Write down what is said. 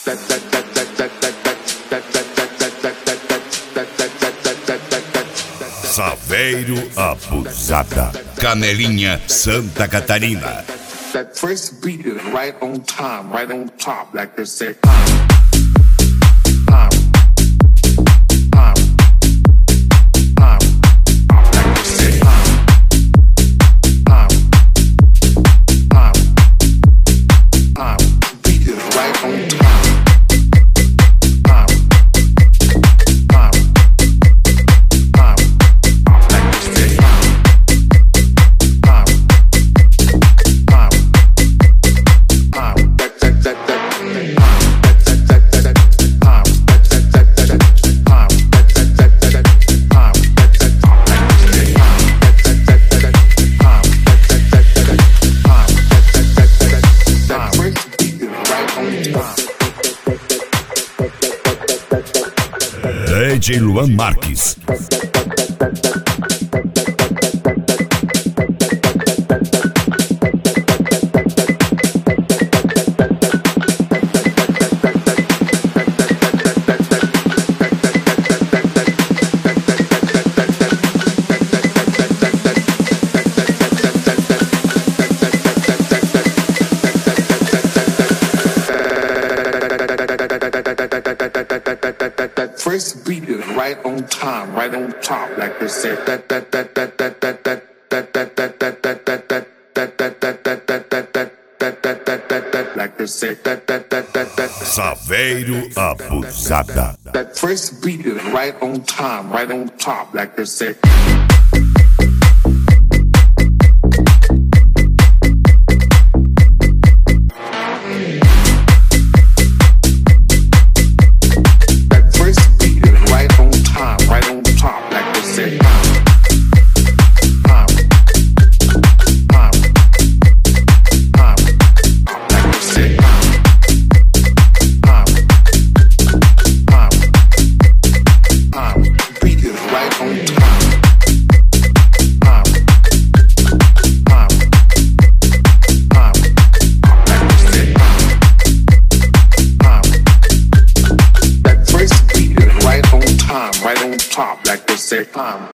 Saveiro Abusada, Canelinha, Santa Catarina. That first beat is right on time, right on top, like they say. DJ Luan Marques. First beat is right on time, right on top, like they say. Like they say. Saveiro Abusada. That first beat is right on time, right on top, like they say. Right on top, like they say.